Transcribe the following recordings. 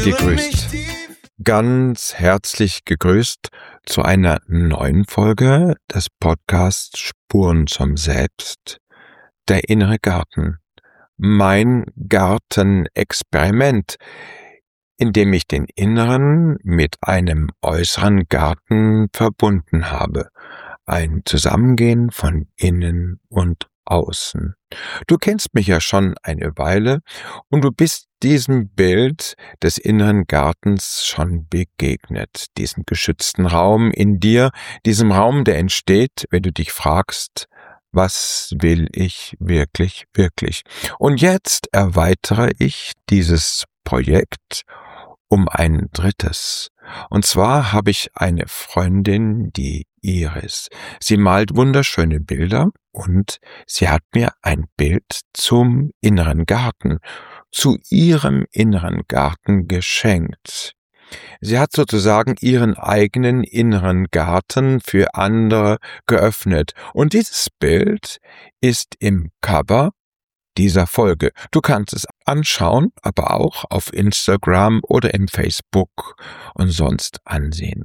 gegrüßt. Ganz herzlich gegrüßt zu einer neuen Folge des Podcasts Spuren zum Selbst, der innere Garten. Mein Gartenexperiment, in dem ich den inneren mit einem äußeren Garten verbunden habe. Ein Zusammengehen von innen und außen. Du kennst mich ja schon eine Weile und du bist diesem Bild des inneren Gartens schon begegnet, diesem geschützten Raum in dir, diesem Raum, der entsteht, wenn du dich fragst, was will ich wirklich, wirklich? Und jetzt erweitere ich dieses Projekt um ein drittes. Und zwar habe ich eine Freundin, die Iris. Sie malt wunderschöne Bilder und sie hat mir ein Bild zum inneren Garten, zu ihrem inneren Garten geschenkt. Sie hat sozusagen ihren eigenen inneren Garten für andere geöffnet. Und dieses Bild ist im Cover dieser Folge. Du kannst es anschauen, aber auch auf Instagram oder im Facebook und sonst ansehen.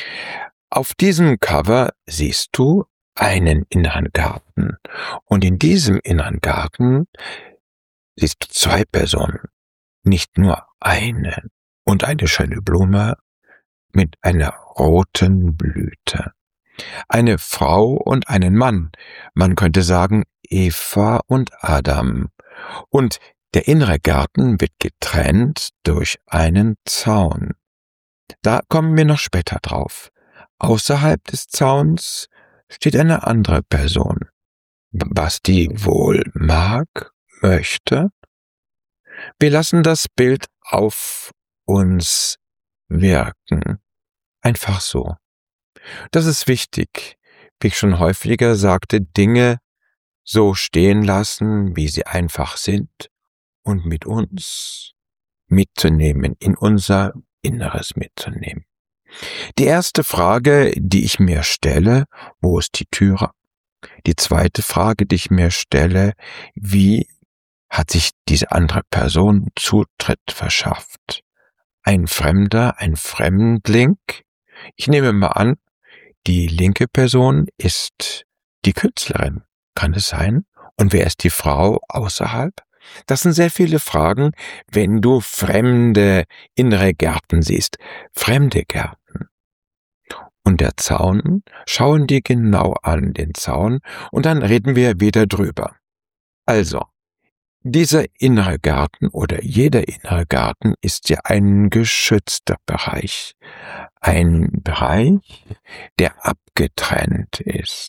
Auf diesem Cover siehst du einen inneren Garten. Und in diesem inneren Garten siehst du zwei Personen, nicht nur eine. Und eine schöne Blume mit einer roten Blüte. Eine Frau und einen Mann. Man könnte sagen Eva und Adam. Und der innere Garten wird getrennt durch einen Zaun. Da kommen wir noch später drauf. Außerhalb des Zauns steht eine andere Person. Was die wohl mag, möchte? Wir lassen das Bild auf uns wirken. Einfach so. Das ist wichtig, wie ich schon häufiger sagte, Dinge so stehen lassen, wie sie einfach sind und mit uns mitzunehmen, in unser Inneres mitzunehmen. Die erste Frage, die ich mir stelle, wo ist die Türe? Die zweite Frage, die ich mir stelle, wie hat sich diese andere Person Zutritt verschafft? Ein Fremder, ein Fremdling? Ich nehme mal an, die linke Person ist die Künstlerin. Kann es sein? Und wer ist die Frau außerhalb? Das sind sehr viele Fragen, wenn du fremde innere Gärten siehst. Fremde Gärten. Und der Zaun, schauen dir genau an, den Zaun, und dann reden wir wieder drüber. Also, dieser innere Garten oder jeder innere Garten ist ja ein geschützter Bereich. Ein Bereich, der abgetrennt ist.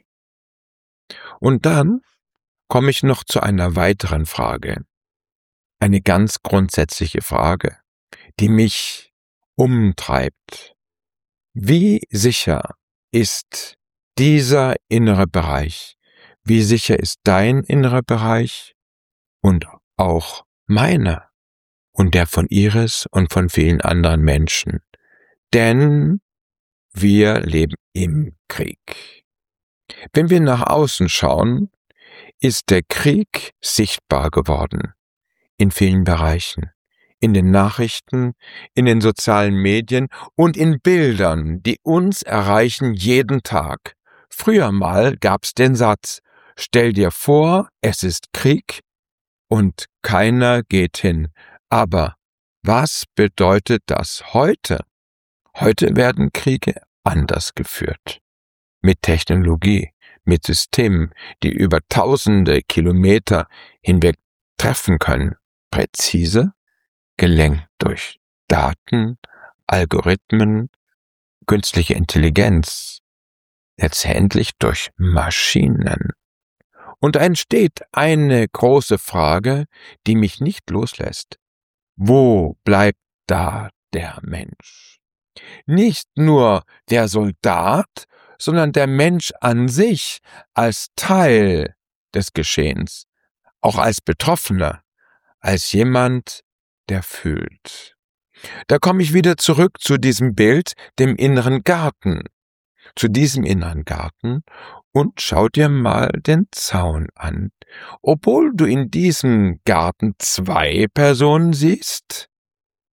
Und dann komme ich noch zu einer weiteren Frage. Eine ganz grundsätzliche Frage, die mich umtreibt. Wie sicher ist dieser innere Bereich? Wie sicher ist dein innerer Bereich? Und auch meiner und der von Iris und von vielen anderen Menschen. Denn wir leben im Krieg. Wenn wir nach außen schauen, ist der Krieg sichtbar geworden. In vielen Bereichen. In den Nachrichten, in den sozialen Medien und in Bildern, die uns erreichen jeden Tag. Früher mal gab's den Satz, stell dir vor, es ist Krieg, und keiner geht hin. Aber was bedeutet das heute? Heute werden Kriege anders geführt. Mit Technologie, mit Systemen, die über tausende Kilometer hinweg treffen können. Präzise, gelenkt durch Daten, Algorithmen, künstliche Intelligenz. Letztendlich durch Maschinen. Und da entsteht eine große Frage, die mich nicht loslässt. Wo bleibt da der Mensch? Nicht nur der Soldat, sondern der Mensch an sich als Teil des Geschehens, auch als Betroffener, als jemand, der fühlt. Da komme ich wieder zurück zu diesem Bild, dem inneren Garten. Zu diesem inneren Garten und schau dir mal den Zaun an. Obwohl du in diesem Garten zwei Personen siehst,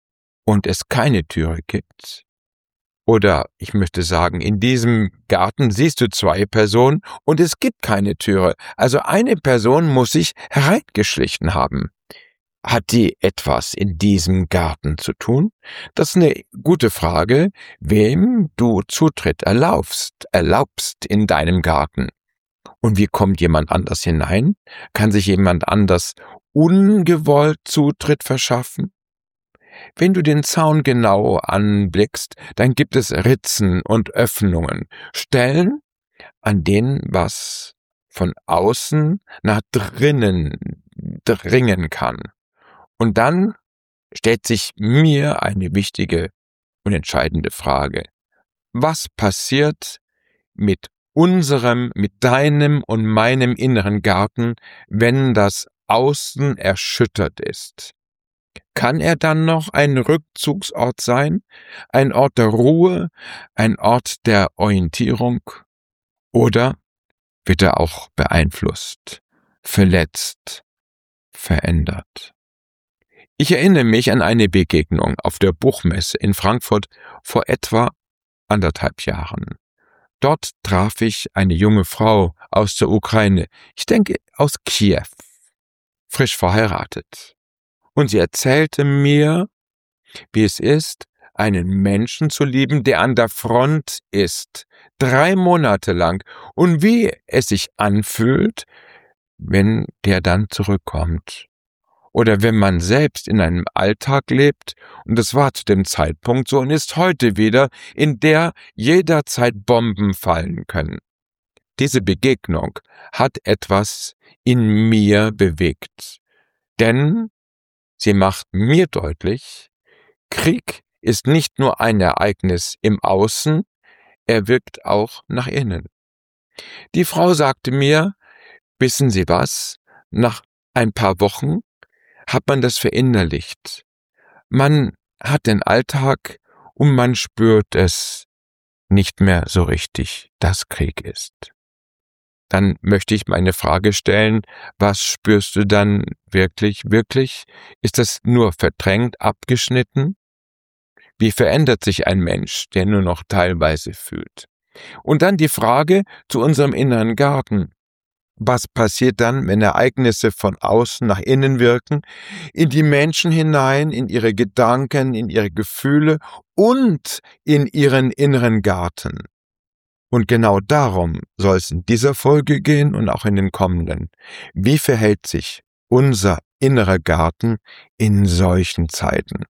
und es keine Türe gibt, oder ich möchte sagen, in diesem Garten siehst du 2 Personen und es gibt keine Türe, also eine Person muss sich hereingeschlichen haben. Hat die etwas in diesem Garten zu tun? Das ist eine gute Frage, wem du Zutritt erlaubst in deinem Garten. Und wie kommt jemand anders hinein? Kann sich jemand anders ungewollt Zutritt verschaffen? Wenn du den Zaun genau anblickst, dann gibt es Ritzen und Öffnungen, Stellen, an denen was von außen nach drinnen dringen kann. Und dann stellt sich mir eine wichtige und entscheidende Frage. Was passiert mit deinem und meinem inneren Garten, wenn das Außen erschüttert ist? Kann er dann noch ein Rückzugsort sein, ein Ort der Ruhe, ein Ort der Orientierung? Oder wird er auch beeinflusst, verletzt, verändert? Ich erinnere mich an eine Begegnung auf der Buchmesse in Frankfurt vor etwa 1,5 Jahren. Dort traf ich eine junge Frau aus der Ukraine, ich denke aus Kiew, frisch verheiratet. Und sie erzählte mir, wie es ist, einen Menschen zu lieben, der an der Front ist, 3 Monate lang, und wie es sich anfühlt, wenn der dann zurückkommt. Oder wenn man selbst in einem Alltag lebt, und es war zu dem Zeitpunkt so und ist heute wieder, in der jederzeit Bomben fallen können. Diese Begegnung hat etwas in mir bewegt, denn sie macht mir deutlich, Krieg ist nicht nur ein Ereignis im Außen, er wirkt auch nach innen. Die Frau sagte mir, wissen Sie was, nach ein paar Wochen hat man das verinnerlicht. Man hat den Alltag und man spürt es nicht mehr so richtig, dass Krieg ist. Dann möchte ich meine Frage stellen, was spürst du dann wirklich? Ist das nur verdrängt, abgeschnitten? Wie verändert sich ein Mensch, der nur noch teilweise fühlt? Und dann die Frage zu unserem inneren Garten. Was passiert dann, wenn Ereignisse von außen nach innen wirken, in die Menschen hinein, in ihre Gedanken, in ihre Gefühle und in ihren inneren Garten? Und genau darum soll es in dieser Folge gehen und auch in den kommenden. Wie verhält sich unser innerer Garten in solchen Zeiten?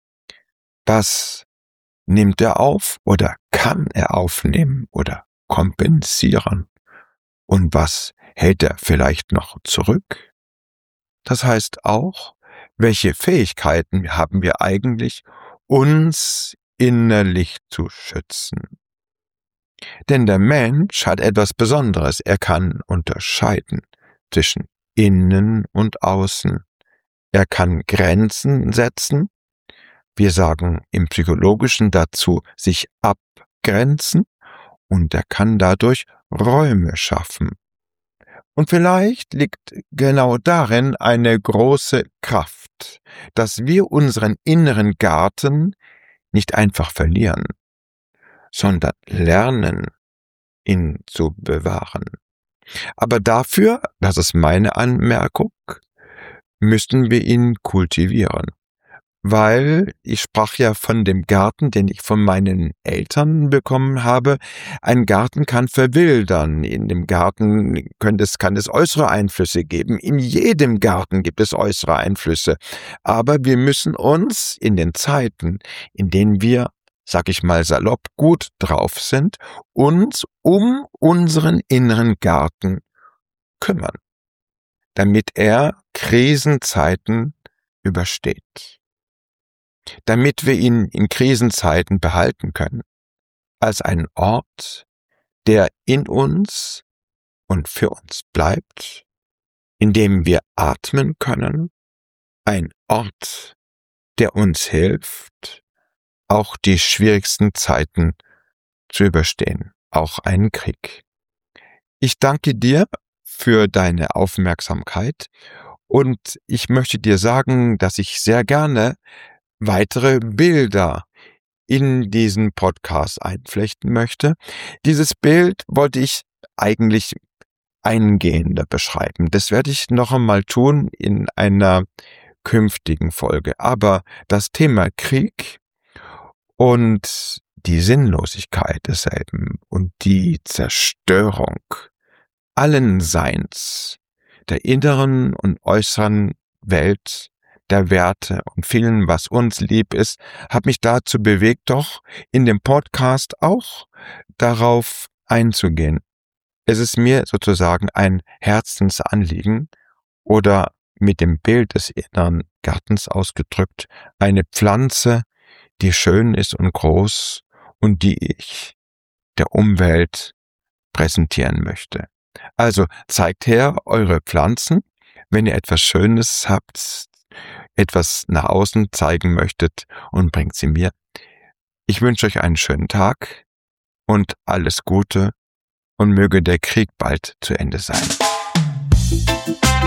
Was nimmt er auf oder kann er aufnehmen oder kompensieren? Und was hält er vielleicht noch zurück? Das heißt auch, welche Fähigkeiten haben wir eigentlich, uns innerlich zu schützen? Denn der Mensch hat etwas Besonderes, er kann unterscheiden zwischen innen und außen. Er kann Grenzen setzen, wir sagen im Psychologischen dazu, sich abgrenzen, und er kann dadurch Räume schaffen. Und vielleicht liegt genau darin eine große Kraft, dass wir unseren inneren Garten nicht einfach verlieren, sondern lernen, ihn zu bewahren. Aber dafür, das ist meine Anmerkung, müssten wir ihn kultivieren. Weil ich sprach ja von dem Garten, den ich von meinen Eltern bekommen habe. Ein Garten kann verwildern. In dem Garten kann es äußere Einflüsse geben. In jedem Garten gibt es äußere Einflüsse. Aber wir müssen uns in den Zeiten, in denen wir, sag ich mal salopp, gut drauf sind, uns um unseren inneren Garten kümmern, damit er Krisenzeiten übersteht. Damit wir ihn in Krisenzeiten behalten können, als einen Ort, der in uns und für uns bleibt, in dem wir atmen können, ein Ort, der uns hilft, auch die schwierigsten Zeiten zu überstehen, auch einen Krieg. Ich danke dir für deine Aufmerksamkeit und ich möchte dir sagen, dass ich sehr gerne weitere Bilder in diesen Podcast einflechten möchte. Dieses Bild wollte ich eigentlich eingehender beschreiben. Das werde ich noch einmal tun in einer künftigen Folge. Aber das Thema Krieg und die Sinnlosigkeit desselben und die Zerstörung allen Seins, der inneren und äußeren Welt, der Werte und vielen, was uns lieb ist, hat mich dazu bewegt, doch in dem Podcast auch darauf einzugehen. Es ist mir sozusagen ein Herzensanliegen oder mit dem Bild des inneren Gartens ausgedrückt, eine Pflanze, die schön ist und groß und die ich der Umwelt präsentieren möchte. Also zeigt her eure Pflanzen, wenn ihr etwas Schönes habt, etwas nach außen zeigen möchtet und bringt sie mir. Ich wünsche euch einen schönen Tag und alles Gute und möge der Krieg bald zu Ende sein.